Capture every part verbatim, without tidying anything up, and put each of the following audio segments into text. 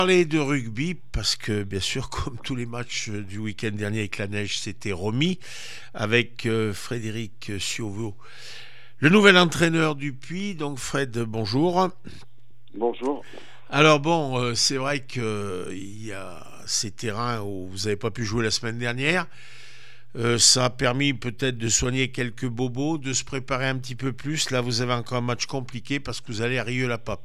Parler de rugby parce que bien sûr comme tous les matchs du week-end dernier avec la neige c'était remis avec euh, Frédéric Sioveau, le nouvel entraîneur du Puy. Donc Fred, bonjour. Bonjour. Alors bon, euh, c'est vrai que euh, il y a ces terrains où vous n'avez pas pu jouer la semaine dernière. Euh, ça a permis peut-être de soigner quelques bobos, de se préparer un petit peu plus. Là vous avez encore un match compliqué parce que vous allez à Rieux-la-Pape.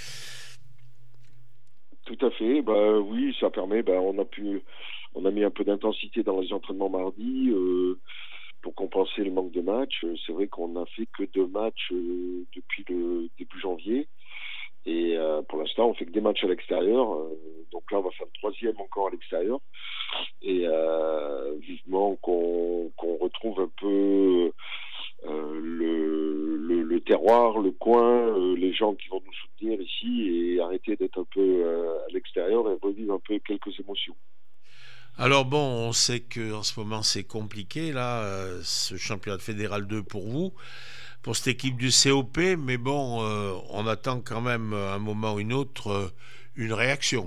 Tout à fait. Bah oui, ça permet. Bah on a pu, on a mis un peu d'intensité dans les entraînements mardi euh, pour compenser le manque de matchs. Euh, C'est vrai qu'on a fait que deux matchs euh, depuis le début janvier, et euh, pour l'instant on fait que des matchs à l'extérieur. Euh, donc là on va faire le troisième encore à l'extérieur, et euh, vivement qu'on qu'on retrouve un peu euh, le, le, le terroir, le coin, euh, les gens qui vont nous soutenir ici, et arrêter d'être un peu euh, à l'extérieur et revivre un peu quelques émotions. Alors bon, on sait que en ce moment c'est compliqué là, euh, ce championnat fédéral deux pour vous, pour cette équipe du C O P, mais bon, euh, on attend quand même euh, un moment ou une autre euh, une réaction.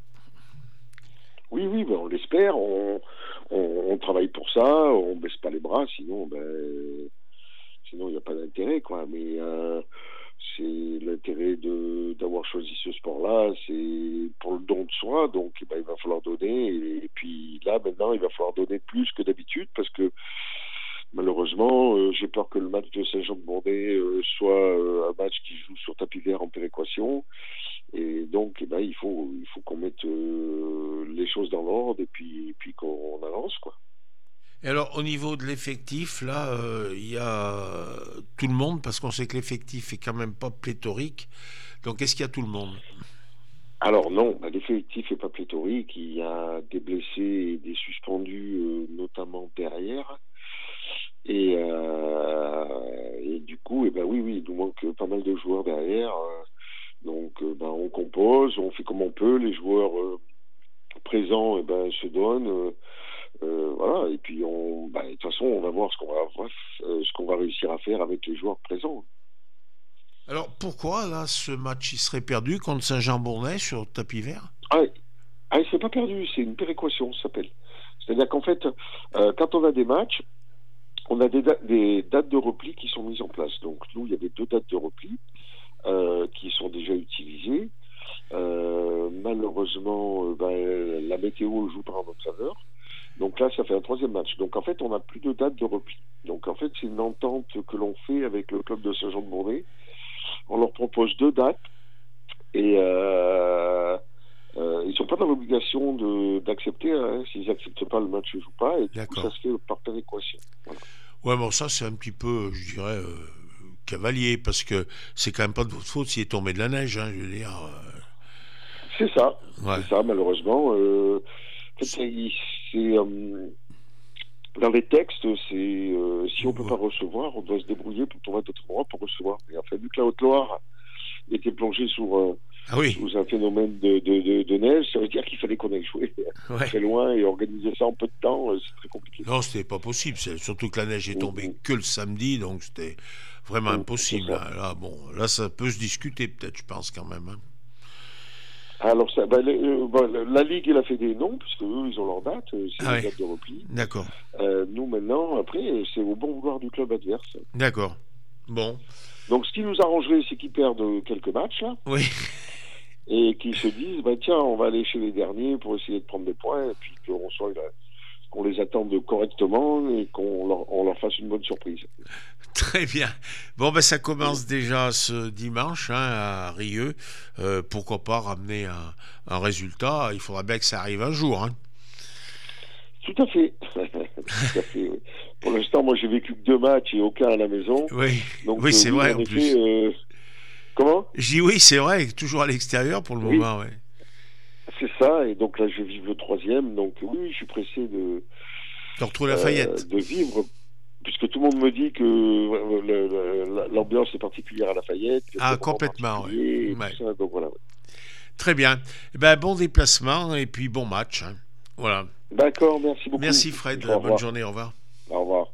Oui, oui, ben, on l'espère, on, on, on travaille pour ça, on baisse pas les bras, sinon ben, sinon il n'y a pas d'intérêt, quoi. Mais euh, c'est l'intérêt de d'avoir choisi ce sport-là, c'est pour le don de soi, donc eh ben, il va falloir donner, et, et puis là maintenant il va falloir donner plus que d'habitude, parce que malheureusement, euh, j'ai peur que le match de Saint-Jean-de-Bourdais euh, soit euh, un match qui joue sur tapis vert en péréquation. Et donc, eh ben, il faut, il faut qu'on mette euh, les choses dans l'ordre, et puis, et puis qu'on avance, quoi. Et alors au niveau de l'effectif, là, euh, il y a euh, tout le monde, parce qu'on sait que l'effectif est quand même pas pléthorique, donc est-ce qu'il y a tout le monde? Alors non, bah, l'effectif n'est pas pléthorique. Il y a des blessés et des suspendus, euh, notamment derrière. Et, euh, et du coup, eh ben oui, oui, il nous manque pas mal de joueurs derrière. Euh, Donc, euh, ben, on compose, on fait comme on peut. Les joueurs euh, présents, eh ben, se donnent. Euh, euh, voilà. Et puis, on, ben, de toute façon, on va voir ce qu'on va, euh, ce qu'on va réussir à faire avec les joueurs présents. Alors pourquoi là ce match il serait perdu contre Saint-Jean-Bournay sur tapis vert? Ah, ah, c'est pas perdu, c'est une péréquation, ça s'appelle. C'est-à-dire qu'en fait, euh, quand on a des matchs, on a des, da- des dates de repli qui sont mises en place. Donc nous, il y avait deux dates de repli euh, qui sont déjà utilisées. Euh, malheureusement, euh, ben, la météo joue pas en notre faveur. Donc là, ça fait un troisième match. Donc en fait, on n'a plus de date de repli. Donc en fait, c'est une entente que l'on fait avec le club de Saint-Jean-de-Bourdais. On leur propose deux dates, et euh, euh, ils sont pas dans l'obligation de, d'accepter. Hein. S'ils acceptent pas, le match ne joue pas, et du coup, ça D'accord. se fait par péréquation. Voilà. Ouais, bon, ça, c'est un petit peu, je dirais, euh, cavalier, parce que c'est quand même pas de votre faute s'il est tombé de la neige, hein, je veux dire. C'est ça, euh, ouais. c'est ça, malheureusement. Euh, en fait, c'est, c'est, euh, dans les textes, c'est euh, si on peut pas recevoir, on doit se débrouiller pour trouver d'autres endroits pour recevoir. Et enfin, vu que la Haute-Loire était plongée sous, euh, Ah oui, sous un phénomène de, de, de, de neige, ça veut dire qu'il fallait qu'on aille jouer ouais. très loin, et organiser ça en peu de temps, euh, c'est très compliqué. Non, c'était pas possible, c'est, surtout que la neige est Mm, tombée mm, que le samedi, donc c'était vraiment mm, c'est impossible. ça. Là, Là, bon, là, ça peut se discuter, peut-être, je pense, quand même. Hein. Alors, ça, ben, les- euh, bon, la la Ligue et la Fédé, non, puisque eux, ils ont leur date, euh, c'est Ah les oui, dates de repli. d'accord, Euh, nous, maintenant, après, c'est au bon vouloir du club adverse. d'accord. Bon, Donc, ce qui nous arrangerait, c'est qu'ils perdent quelques matchs, là, oui. et qu'ils se disent, bah, tiens, on va aller chez les derniers pour essayer de prendre des points, et puis qu'on soit, qu'on les attende correctement, et qu'on leur, on leur fasse une bonne surprise. Très bien. Bon, ben ça commence déjà ce dimanche hein, à Rieux. Euh, pourquoi pas ramener un, un résultat? Il faudra bien que ça arrive un jour. Hein. Tout à fait. Tout à fait, oui. Pour l'instant, moi, j'ai vécu que deux matchs et aucun à la maison. Oui, Donc, oui, euh, c'est oui, vrai en en effet, plus. euh, comment? Je dis oui, c'est vrai, toujours à l'extérieur pour le Oui, moment. Ouais. c'est ça. Et donc là, je vais vivre le troisième. Donc, oui, je suis pressé de, De retrouver euh, Lafayette. de vivre, puisque tout le monde me dit que euh, le- le- l'ambiance est particulière à Lafayette, que c'est Ah, un moment complètement, ouais. particulier, et tout Ouais. ça. Donc, voilà. Très bien. Eh ben, bon déplacement et puis bon match. Hein. Voilà. D'accord, merci beaucoup. Merci Fred. Au Bonne revoir. journée. Au revoir. Au revoir.